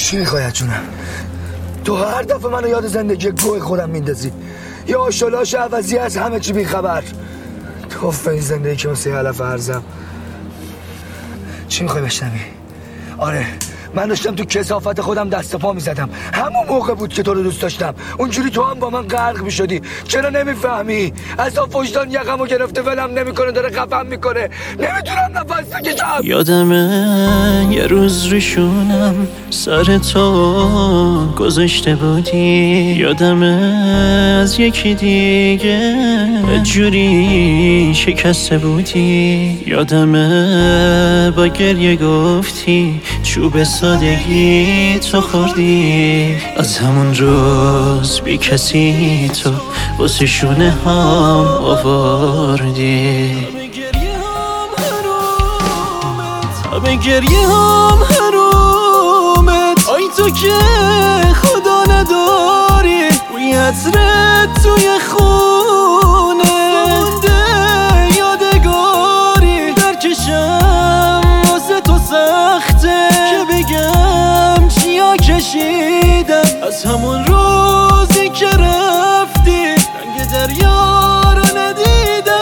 چی میخوای جونم؟ تو هر دفعه منو یاد زندگی گوه خودم میندازی. یا آشالاش عوضی از همه چی بیخبر. توف این زندگی که واسه علف ارزم. چی میخوای بشنوی؟ آره من داشتم تو کثافت خودم دست پا میزدم. همون موقع بود که تو رو دوست داشتم. اونجوری تو هم با من غرق میشدی. چرا نمیفهمی؟ عذاب وجدان یقمو گرفته ولم نمیکنه، داره خفم میکنه. نمیتونم نفس بکشم. یادمه یه روز ریشونم سر تو گذاشته بودی. یادمه از یکی دیگه جوری شکسته بودی. یادمه با گریه گفتی چوب سادگی تو خوردی. از همون روز بی کسی تو واسه شونه هم آوردی. همه گریه هم حرومت. آی تو که خدا نداری، بوی عطرت توی خونه مونده یادگاری. درکشم واسه تو سخته که بگم چیا کشیدم. از همون روزی که رفتی رنگ دریا رو ندیدم.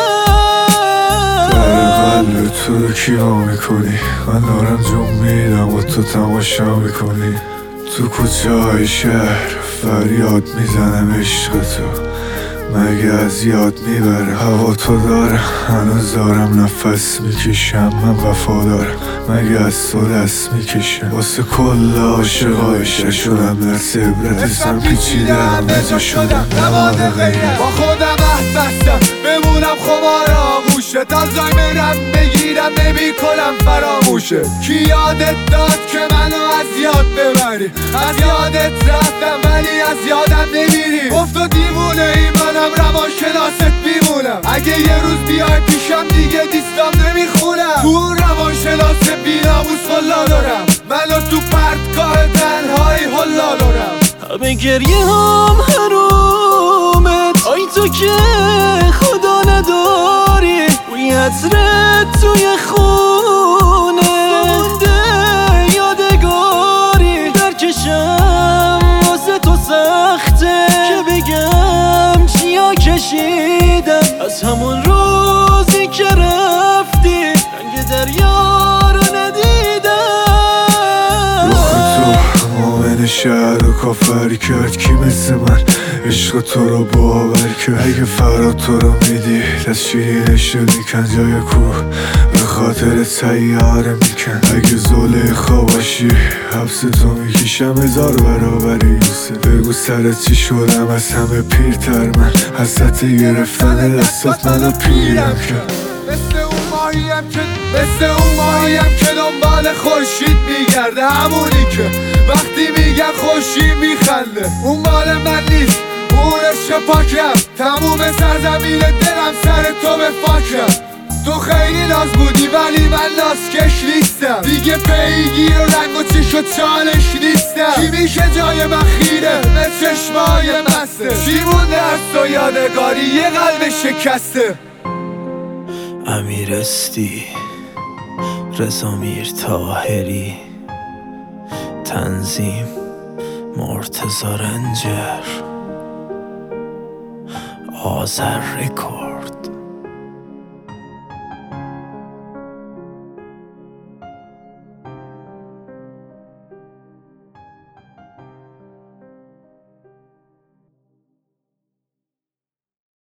در قلب تو رو کیوا میکنی؟ من دارم جون میدم و تو تماشا میکنی. تو کوچه های شهر فریاد میزنم عشق تو. مگه از یاد میبره هوا تو دارم. هنوز دارم نفس میکشم، من وفادارم. مگه از تو دست میکشم واسه کل عاشقای شهر شدم در عبرت. اسم پیچیده همه جا شدم نماد غیرت. با خودم عهد بستم بمونم خمارا موشه. تا زایمرم بگیرم نمی کنم فراموشه. کی یادت داد که منو از یاد ببری؟ از یادت رفتم ولی از یادم نمیری. گفت و دیوونه ای منم روان شناست بیمونم. اگه یه روز بیای پیشم دیگه دیستام نمیخونم. تو روان شناس بیناموس خلا دارم. منو تو پرتگاه تنهایی حلا دارم. همه گریه هم حرومت. آی تو که خدا نداری، بوی عطرت توی خونه مونده یادگاری. درکشم واسه تو سخته که بگم چیا کشیدم. از همون روزی که رفتی رنگ دریا رو ندیدم. روح تو مومن شهر رو کافری کرد. کی مثل من عشق تو رو باور کرد؟ اگه فراد تو رو میدی دست شیرینش رو میکن جای کوه به خاطر سیاره میکن. اگه زلیخا باشی حبس تو میکشم 1000 برابر یوسف. بگو سرت چی شدم از همه پیرتر من. حسرت گرفتن دستات منو پیرم کرد. مثل اون ماهیم که دنبال خورشید میگرده. همونی که وقتی میگن خورشید میخنده. اون مال من نیست، اون عشق پاکم. تموم سرزمین دلم سر تو به فاکم. تو خیلی ناز بودی ولی من نازکش نیستم. دیگه پیگیر و رنگ و چش و چالش نیستم. کی میشه جای من خیره به چشمای مسته؟ چی مونده از تو یادگاری یه قلب شکسته؟ امیر استی، رضا میر طاهری، تنظیم مرتضی رنجر، آذر رکورد.